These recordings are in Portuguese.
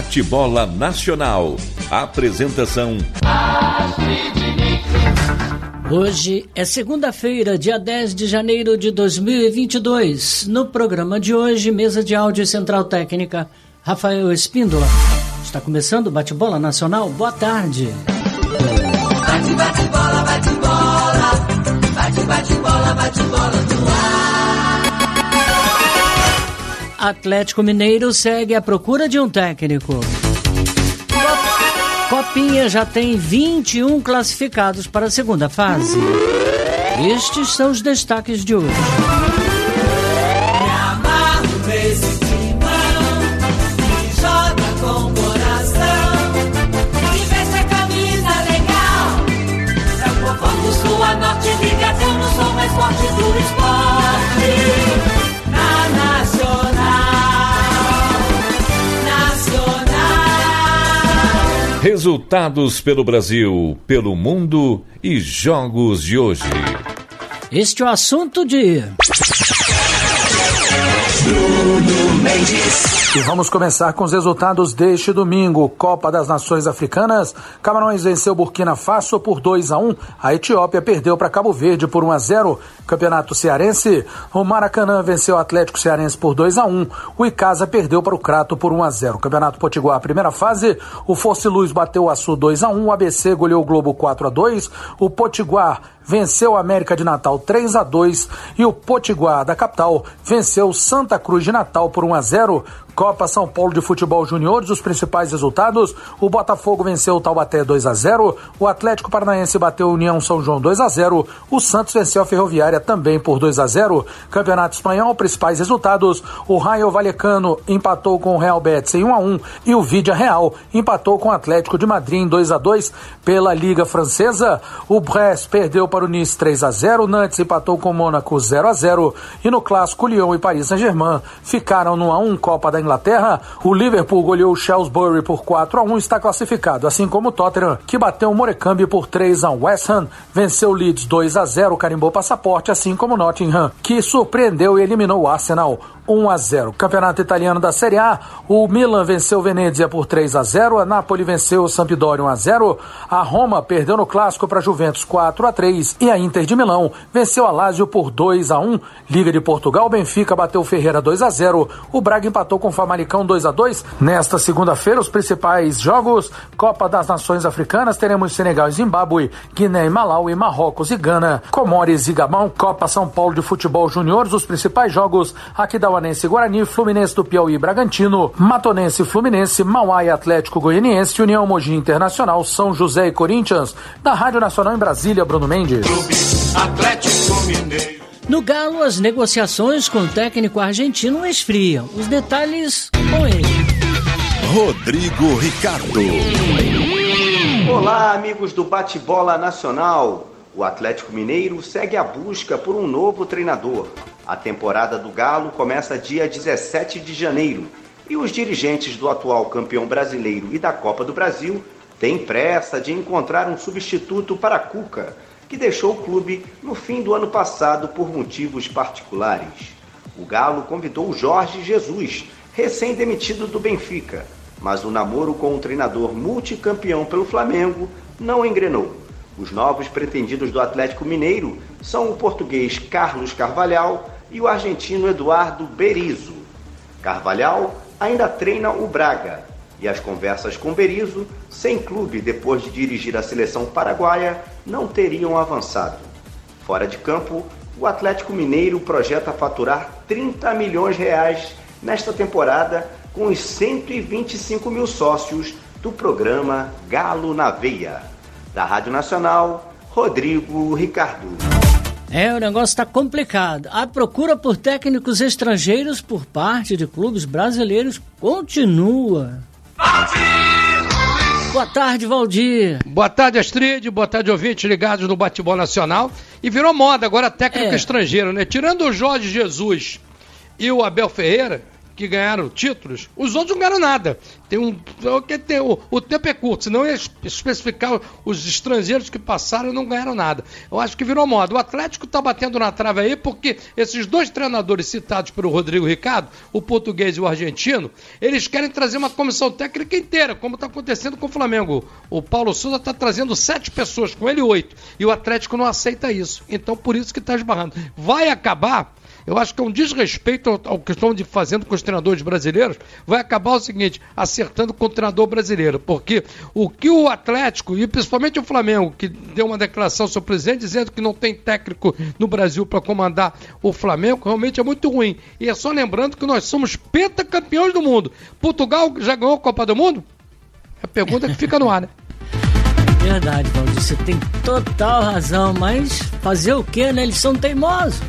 Bate-bola Nacional. Apresentação: Hoje é segunda-feira, dia 10 de janeiro de 2022. No programa de hoje, mesa de áudio e central técnica, Rafael Espíndola. Está começando o Bate-bola Nacional. Boa tarde. Bate-bola, bate-bola. Bate-bola, bate-bola no ar. Atlético Mineiro segue à procura de um técnico. Copinha já tem 21 classificados para a segunda fase. Estes são os destaques de hoje. Me amarro nesse timão, que joga com coração, que veste a camisa legal. É o povão do sul a norte, ligadão no som mais forte do esporte. Na Nacional. Resultados pelo Brasil, pelo mundo e jogos de hoje. Este é o assunto de... Bruno Mendes. E vamos começar com os resultados deste domingo. Copa das Nações Africanas. Camarões venceu Burkina Faso por 2-1. A Etiópia perdeu para Cabo Verde por 1-0. Campeonato Cearense. O Maracanã venceu o Atlético Cearense por 2-1. O Icasa perdeu para o Crato por 1-0. Campeonato Potiguar, primeira fase. O Fosse Luz bateu o Açu 2-1. O ABC goleou o Globo 4-2. O Potiguar venceu o América de Natal 3-2 e o Potiguar da capital venceu o Santa Cruz de Natal por 1-0. Copa São Paulo de Futebol Juniores, os principais resultados: o Botafogo venceu o Taubaté 2-0, o Atlético Paranaense bateu a União São João 2-0, o Santos venceu a Ferroviária também por 2-0. Campeonato Espanhol, principais resultados: o Rayo Vallecano empatou com o Real Betis em 1-1 e o Vídea Real empatou com o Atlético de Madrid em 2-2. Pela Liga Francesa, o Brest perdeu para o Nice 3-0, o Nantes empatou com o Mônaco 0-0 e no clássico Lyon e Paris Saint-Germain ficaram no 1-1. Copa da Inglaterra, o Liverpool goleou o Shrewsbury por 4-1 e está classificado, assim como o Tottenham, que bateu o Morecambe por 3-1. West Ham venceu o Leeds 2-0, carimbou passaporte, assim como o Nottingham, que surpreendeu e eliminou o Arsenal 1-0. Campeonato Italiano da Série A, o Milan venceu o Venezia por 3-0, a Napoli venceu o Sampdoria 1-0, a Roma perdeu no clássico para a Juventus 4-3 e a Inter de Milão venceu a Lazio por 2-1. Liga de Portugal, Benfica bateu o Ferreira 2-0, o Braga empatou com o Famalicão 2-2. Nesta segunda-feira, os principais jogos: Copa das Nações Africanas, teremos Senegal e Zimbábue, Guiné e Malawi, Marrocos e Gana, Comores e Gabão. Copa São Paulo de Futebol Juniores, os principais jogos: Aquidauanense e Guarani, Fluminense do Piauí e Bragantino, Matonense e Fluminense, Mauá e Atlético Goianiense, União Mogi Internacional, São José e Corinthians. Da Rádio Nacional em Brasília, Bruno Mendes. Atlético Mineiro. No Galo, as negociações com o técnico argentino esfriam. Os detalhes com ele. Rodrigo Ricardo. Olá, amigos do Bate-bola Nacional. O Atlético Mineiro segue a busca por um novo treinador. A temporada do Galo começa dia 17 de janeiro e os dirigentes do atual campeão brasileiro e da Copa do Brasil têm pressa de encontrar um substituto para Cuca, que deixou o clube no fim do ano passado por motivos particulares. O Galo convidou o Jorge Jesus, recém-demitido do Benfica, mas o namoro com o treinador multicampeão pelo Flamengo não engrenou. Os novos pretendidos do Atlético Mineiro são o português Carlos Carvalhal e o argentino Eduardo Berizzo. Carvalhal ainda treina o Braga, e as conversas com Berizzo, sem clube depois de dirigir a seleção paraguaia, não teriam avançado. Fora de campo, o Atlético Mineiro projeta faturar 30 milhões de reais nesta temporada com os 125 mil sócios do programa Galo na Veia. Da Rádio Nacional, Rodrigo Ricardo. O negócio está complicado. A procura por técnicos estrangeiros por parte de clubes brasileiros continua. Boa tarde, Valdir. Boa tarde, Astrid. Boa tarde, ouvintes ligados no Bate-bola Nacional. E virou moda agora técnico estrangeiro, né? Tirando o Jorge Jesus e o Abel Ferreira, que ganharam títulos, os outros não ganharam nada. O tempo é curto, senão ia especificar os estrangeiros que passaram e não ganharam nada. Eu acho que virou moda. O Atlético está batendo na trave aí porque esses dois treinadores citados pelo Rodrigo Ricardo, o português e o argentino, eles querem trazer uma comissão técnica inteira, como está acontecendo com o Flamengo. O Paulo Souza está trazendo 7 pessoas, com ele 8, e o Atlético não aceita isso. Então, por isso que está esbarrando. Vai acabar... Eu acho que é um desrespeito ao que estão fazendo com os treinadores brasileiros. Vai acabar o seguinte, acertando com o treinador brasileiro. Porque o que o Atlético, e principalmente o Flamengo, que deu uma declaração ao seu presidente dizendo que não tem técnico no Brasil para comandar o Flamengo, realmente é muito ruim. E é só lembrando que nós somos pentacampeões do mundo. Portugal já ganhou a Copa do Mundo? É a pergunta que fica no ar, né? Verdade, Valdir, você tem total razão, mas fazer o quê, né? Eles são teimosos.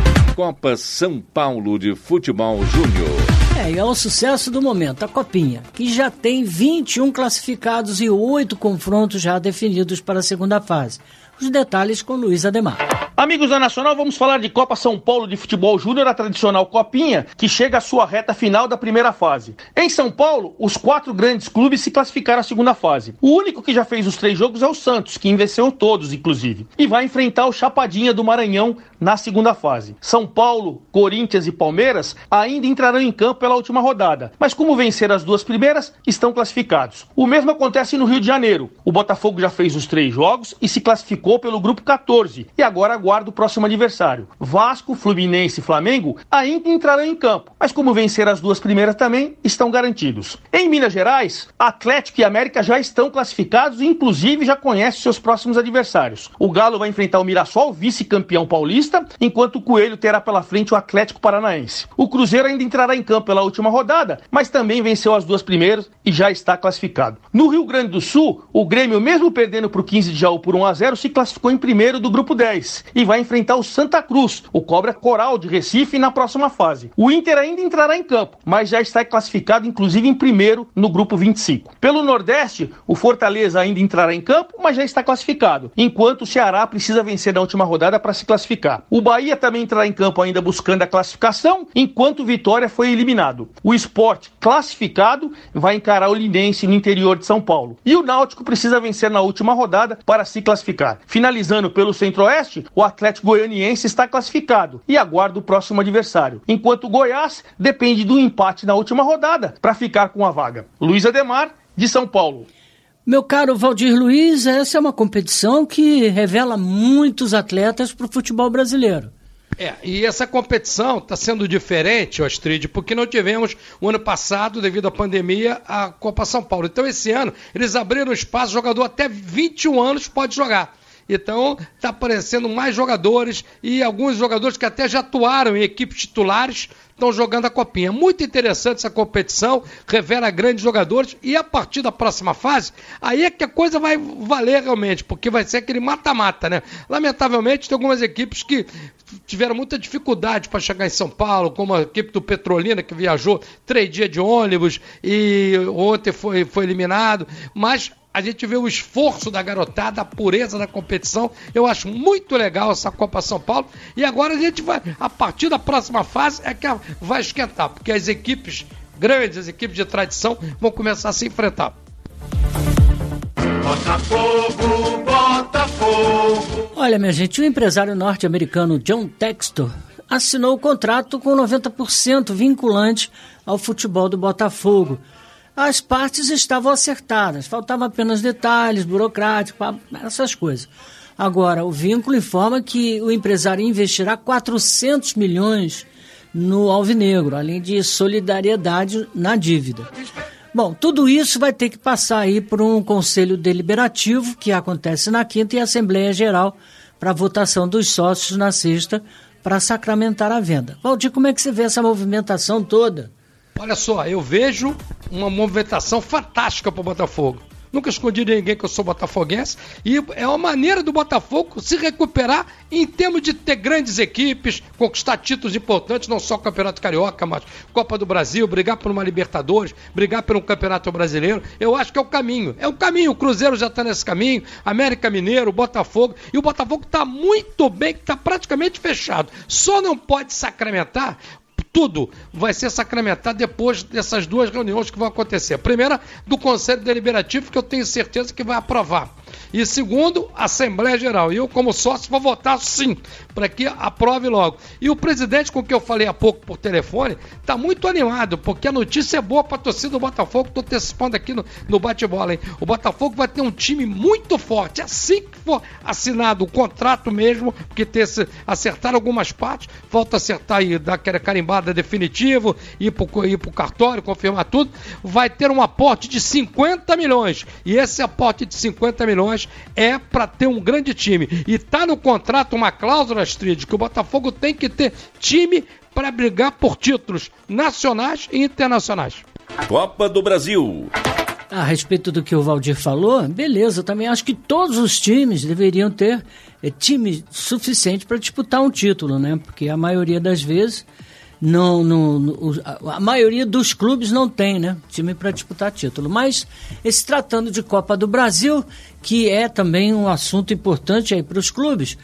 Copa São Paulo de Futebol Júnior. E é o sucesso do momento, a Copinha, que já tem 21 classificados e 8 confrontos já definidos para a segunda fase. Os detalhes com Luiz Ademar. Amigos da Nacional, vamos falar de Copa São Paulo de Futebol Júnior, a tradicional Copinha, que chega à sua reta final da primeira fase. Em São Paulo, os 4 grandes clubes se classificaram à segunda fase. O único que já fez os 3 jogos é o Santos, que venceu todos, inclusive, e vai enfrentar o Chapadinha do Maranhão na segunda fase. São Paulo, Corinthians e Palmeiras ainda entrarão em campo pela última rodada, mas como venceram as 2 primeiras, estão classificados. O mesmo acontece no Rio de Janeiro. O Botafogo já fez os 3 jogos e se classificou pelo grupo 14, e agora aguarda o próximo adversário. Vasco, Fluminense e Flamengo ainda entrarão em campo, mas como venceram as 2 primeiras também, estão garantidos. Em Minas Gerais, Atlético e América já estão classificados e inclusive já conhecem seus próximos adversários. O Galo vai enfrentar o Mirassol, vice-campeão paulista, enquanto o Coelho terá pela frente o Atlético Paranaense. O Cruzeiro ainda entrará em campo pela última rodada, mas também venceu as 2 primeiras e já está classificado. No Rio Grande do Sul, o Grêmio, mesmo perdendo para o 15 de Jaú por 1-0, se classificou em primeiro do grupo 10 e vai enfrentar o Santa Cruz, o Cobra Coral de Recife, na próxima fase. O Inter ainda entrará em campo, mas já está classificado inclusive em primeiro no grupo 25. Pelo Nordeste, o Fortaleza ainda entrará em campo, mas já está classificado, enquanto o Ceará precisa vencer na última rodada para se classificar. O Bahia também entrará em campo ainda buscando a classificação, enquanto o Vitória foi eliminado. O Sport, classificado, vai encarar o Linense no interior de São Paulo. E o Náutico precisa vencer na última rodada para se classificar. Finalizando pelo Centro-Oeste, o Atlético Goianiense está classificado e aguarda o próximo adversário, enquanto o Goiás depende do empate na última rodada para ficar com a vaga. Luiz Ademar, de São Paulo. Meu caro Valdir Luiz, essa é uma competição que revela muitos atletas para o futebol brasileiro. E essa competição está sendo diferente, Astrid, porque não tivemos o ano passado, devido à pandemia, a Copa São Paulo. Então esse ano eles abriram espaço, jogador até 21 anos pode jogar. Então está aparecendo mais jogadores e alguns jogadores que até já atuaram em equipes titulares estão jogando a Copinha. Muito interessante essa competição, revela grandes jogadores e a partir da próxima fase, aí é que a coisa vai valer realmente, porque vai ser aquele mata-mata, né? Lamentavelmente tem algumas equipes que tiveram muita dificuldade para chegar em São Paulo, como a equipe do Petrolina, que viajou 3 dias de ônibus e ontem foi eliminado, mas a gente vê o esforço da garotada, a pureza da competição. Eu acho muito legal essa Copa São Paulo. E agora a gente vai, a partir da próxima fase, é que vai esquentar, porque as equipes grandes, as equipes de tradição, vão começar a se enfrentar. Botafogo, Botafogo. Olha, minha gente, o empresário norte-americano John Textor assinou o contrato com 90% vinculante ao futebol do Botafogo. As partes estavam acertadas, faltavam apenas detalhes burocráticos, essas coisas. Agora, o vínculo informa que o empresário investirá 400 milhões no Alvinegro, além de solidariedade na dívida. Bom, tudo isso vai ter que passar aí por um conselho deliberativo, que acontece na quinta, e Assembleia Geral para votação dos sócios na sexta, para sacramentar a venda. Valdir, como é que você vê essa movimentação toda? Olha só, eu vejo uma movimentação fantástica para o Botafogo. Nunca escondi de ninguém que eu sou botafoguense e é uma maneira do Botafogo se recuperar em termos de ter grandes equipes, conquistar títulos importantes, não só o Campeonato Carioca, mas Copa do Brasil, brigar por uma Libertadores, brigar por um Campeonato Brasileiro. Eu acho que é o caminho. É o caminho. O Cruzeiro já está nesse caminho, América Mineiro, o Botafogo. E o Botafogo está muito bem, está praticamente fechado. Só não pode sacramentar tudo vai ser sacramentado depois dessas duas reuniões que vão acontecer. A primeira, do Conselho Deliberativo, que eu tenho certeza que vai aprovar. E segundo, a Assembleia Geral. E eu, como sócio, vou votar sim, para que aprove logo. E o presidente, com quem eu falei há pouco por telefone, está muito animado, porque a notícia é boa para a torcida do Botafogo. Estou antecipando aqui no bate-bola, hein? O Botafogo vai ter um time muito forte. Assim que for assinado o contrato mesmo, porque acertar algumas partes, falta acertar e dar aquela carimbada definitiva, ir pro cartório, confirmar tudo, vai ter um aporte de 50 milhões. E esse aporte de 50 milhões é para ter um grande time. E está no contrato uma cláusula, Astrid, que o Botafogo tem que ter time para brigar por títulos nacionais e internacionais. Copa do Brasil. A respeito do que o Valdir falou, beleza, eu também acho que todos os times deveriam ter time suficiente para disputar um título, né? Porque a maioria das vezes, a maioria dos clubes não tem, né? Time para disputar título. Mas, se tratando de Copa do Brasil, que é também um assunto importante aí para os clubes,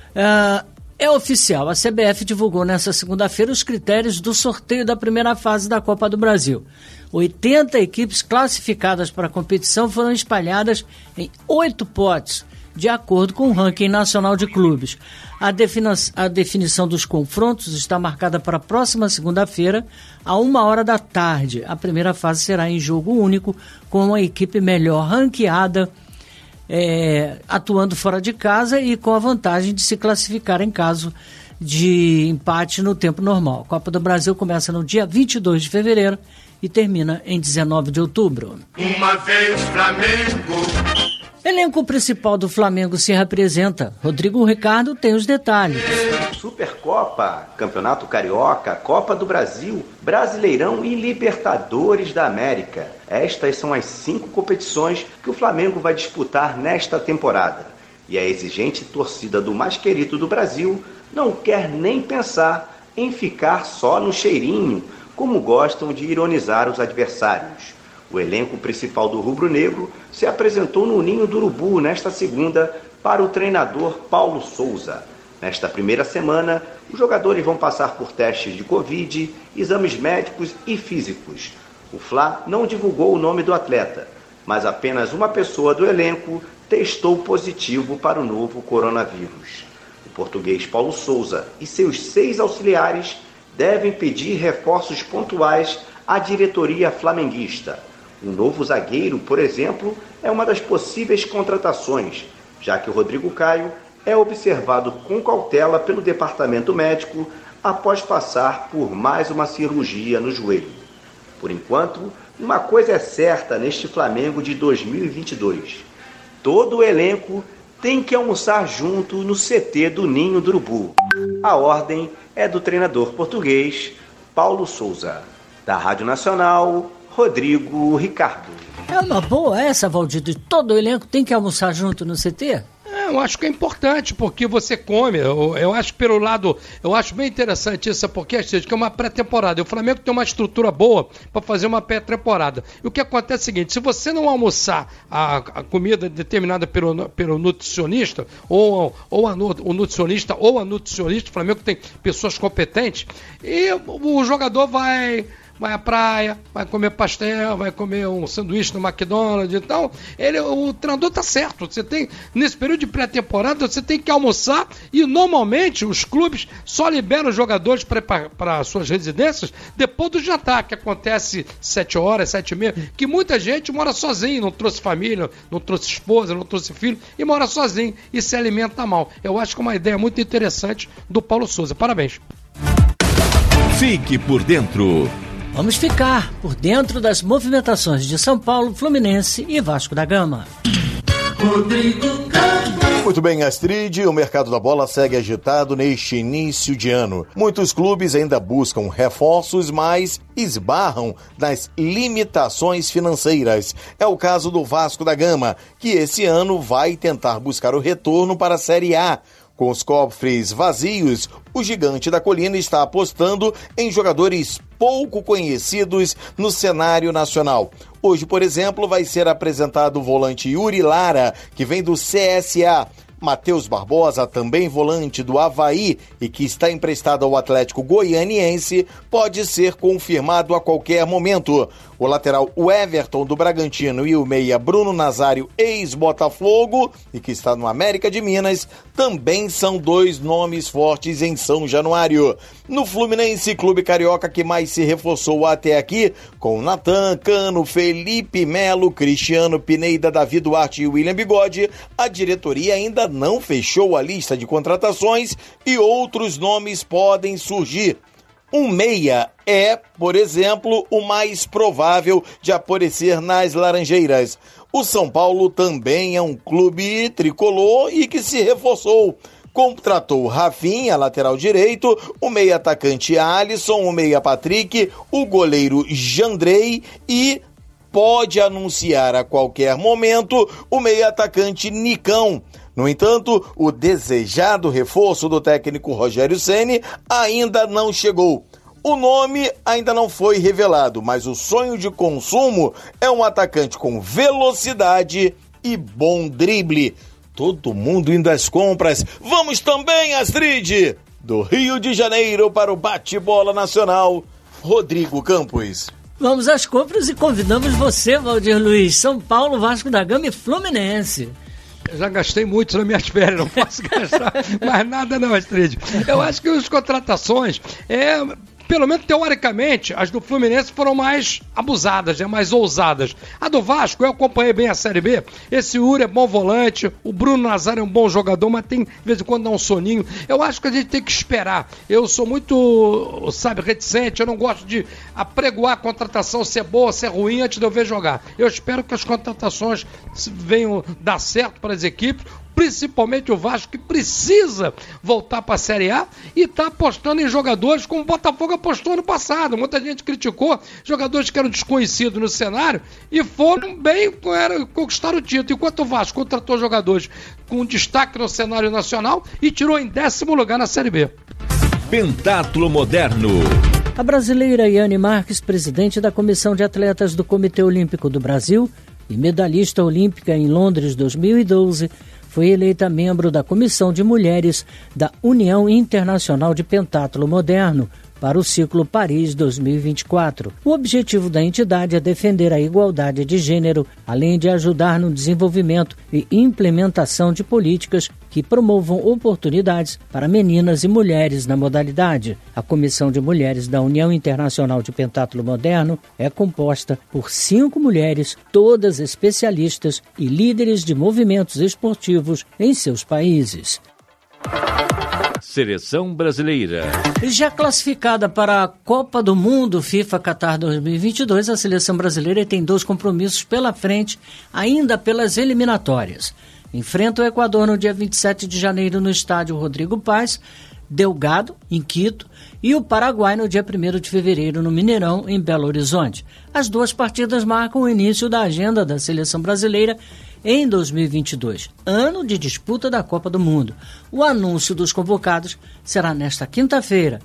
é oficial. A CBF divulgou nessa segunda-feira os critérios do sorteio da primeira fase da Copa do Brasil. 80 equipes classificadas para a competição foram espalhadas em 8 potes, de acordo com o ranking nacional de clubes. A definição dos confrontos está marcada para a próxima segunda-feira, a 13h. A primeira fase será em jogo único, com a equipe melhor ranqueada, atuando fora de casa e com a vantagem de se classificar em caso de empate no tempo normal. A Copa do Brasil começa no dia 22 de fevereiro e termina em 19 de outubro. Uma vez Flamengo. Elenco principal do Flamengo se representa. Rodrigo Ricardo tem os detalhes. Supercopa, Campeonato Carioca, Copa do Brasil, Brasileirão e Libertadores da América. Estas são as 5 competições que o Flamengo vai disputar nesta temporada. E a exigente torcida do mais querido do Brasil não quer nem pensar em ficar só no cheirinho, como gostam de ironizar os adversários. O elenco principal do rubro-negro se apresentou no Ninho do Urubu nesta segunda para o treinador Paulo Souza. Nesta primeira semana, os jogadores vão passar por testes de Covid, exames médicos e físicos. O Fla não divulgou o nome do atleta, mas apenas uma pessoa do elenco testou positivo para o novo coronavírus. O português Paulo Souza e seus 6 auxiliares devem pedir reforços pontuais à diretoria flamenguista. Um novo zagueiro, por exemplo, é uma das possíveis contratações, já que o Rodrigo Caio é observado com cautela pelo departamento médico após passar por mais uma cirurgia no joelho. Por enquanto, uma coisa é certa neste Flamengo de 2022. Todo o elenco tem que almoçar junto no CT do Ninho do Urubu. A ordem é do treinador português Paulo Souza. Da Rádio Nacional, Rodrigo Ricardo. É uma boa essa, Valdir, de todo o elenco tem que almoçar junto no CT? Eu acho que é importante, porque você come. Eu acho pelo lado, eu acho bem interessante isso, porque que é uma pré-temporada. O Flamengo tem uma estrutura boa para fazer uma pré-temporada. E o que acontece é o seguinte: se você não almoçar a comida determinada pelo nutricionista, o nutricionista ou a nutricionista, o Flamengo tem pessoas competentes, e o jogador vai à praia, vai comer pastel, vai comer um sanduíche no McDonald's. Então, o treinador tá certo. Você tem, nesse período de pré-temporada, você tem que almoçar, e normalmente os clubes só liberam os jogadores para suas residências depois do jantar, que acontece 7h, 7h30, que muita gente mora sozinho, não trouxe família, não trouxe esposa, não trouxe filho, e mora sozinho e se alimenta mal. Eu acho que é uma ideia muito interessante do Paulo Souza. Parabéns. Fique por dentro. Vamos ficar por dentro das movimentações de São Paulo, Fluminense e Vasco da Gama. Muito bem, Astrid, o mercado da bola segue agitado neste início de ano. Muitos clubes ainda buscam reforços, mas esbarram nas limitações financeiras. É o caso do Vasco da Gama, que esse ano vai tentar buscar o retorno para a Série A. Com os cofres vazios, o Gigante da Colina está apostando em jogadores pouco conhecidos no cenário nacional. Hoje, por exemplo, vai ser apresentado o volante Yuri Lara, que vem do CSA. Matheus Barbosa, também volante do Avaí e que está emprestado ao Atlético Goianiense, pode ser confirmado a qualquer momento. O lateral Everton do Bragantino e o meia Bruno Nazário, ex-Botafogo e que está no América de Minas, também são dois nomes fortes em São Januário. No Fluminense, clube carioca que mais se reforçou até aqui, com Natan, Cano, Felipe Melo, Cristiano Pineda, Davi Duarte e William Bigode, a diretoria ainda não fechou a lista de contratações e outros nomes podem surgir. Um meia é, por exemplo, o mais provável de aparecer nas Laranjeiras. O São Paulo também é um clube tricolor e que se reforçou. Contratou Rafinha, lateral direito, o meia-atacante Alisson, o meia Patrick, o goleiro Jandrei e pode anunciar a qualquer momento o meia-atacante Nicão. No entanto, o desejado reforço do técnico Rogério Ceni ainda não chegou. O nome ainda não foi revelado, mas o sonho de consumo é um atacante com velocidade e bom drible. Todo mundo indo às compras. Vamos também, Astrid! Do Rio de Janeiro para o bate-bola nacional, Rodrigo Campos. Vamos às compras e convidamos você, Valdir Luiz. São Paulo, Vasco da Gama e Fluminense. Eu já gastei muito nas minhas férias, não posso gastar mais nada não, Astrid. Eu acho que as contratações, pelo menos teoricamente, as do Fluminense foram mais abusadas, mais ousadas. A do Vasco, eu acompanhei bem a Série B. Esse Uri é bom volante, o Bruno Nazário é um bom jogador, mas tem, de vez em quando, dá um soninho. Eu acho que a gente tem que esperar. Eu sou muito, reticente, eu não gosto de apregoar a contratação, se é boa, se é ruim, antes de eu ver jogar. Eu espero que as contratações venham dar certo para as equipes, principalmente o Vasco, que precisa voltar para a Série A e está apostando em jogadores como o Botafogo apostou no passado. Muita gente criticou jogadores que eram desconhecidos no cenário e foram bem, conquistaram o título, enquanto o Vasco contratou jogadores com destaque no cenário nacional e tirou em 10º lugar na Série B. Pentátulo Moderno. A brasileira Yane Marques, presidente da Comissão de Atletas do Comitê Olímpico do Brasil e medalhista olímpica em Londres 2012, foi eleita membro da Comissão de Mulheres da União Internacional de Pentátulo Moderno para o ciclo Paris 2024. O objetivo da entidade é defender a igualdade de gênero, além de ajudar no desenvolvimento e implementação de políticas que promovam oportunidades para meninas e mulheres na modalidade. A Comissão de Mulheres da União Internacional de Pentátulo Moderno é composta por 5 mulheres, todas especialistas e líderes de movimentos esportivos em seus países. Seleção brasileira. Já classificada para a Copa do Mundo FIFA Qatar 2022, a seleção brasileira tem 2 compromissos pela frente, ainda pelas eliminatórias. Enfrenta o Equador no dia 27 de janeiro no estádio Rodrigo Paz Delgado, em Quito, e o Paraguai no dia 1º de fevereiro no Mineirão, em Belo Horizonte. As 2 partidas marcam o início da agenda da seleção brasileira em 2022, ano de disputa da Copa do Mundo. O anúncio dos convocados será nesta quinta-feira.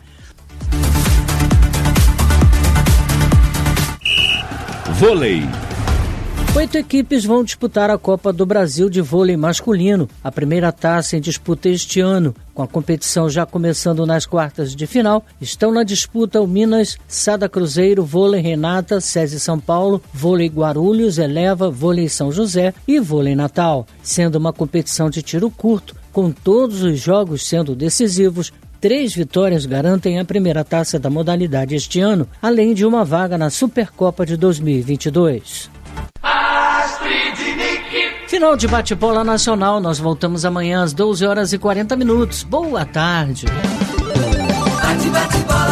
Vôlei. 8 equipes vão disputar a Copa do Brasil de vôlei masculino, a primeira taça em disputa este ano. Com a competição já começando nas quartas de final, estão na disputa o Minas, Sada Cruzeiro, Vôlei Renata, SESI São Paulo, Vôlei Guarulhos, Eleva, Vôlei São José e Vôlei Natal. Sendo uma competição de tiro curto, com todos os jogos sendo decisivos, 3 vitórias garantem a primeira taça da modalidade este ano, além de uma vaga na Supercopa de 2022. Final de bate-bola nacional. Nós voltamos amanhã às 12h40. Boa tarde.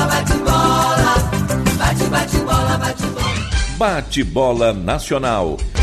Bate-bola nacional.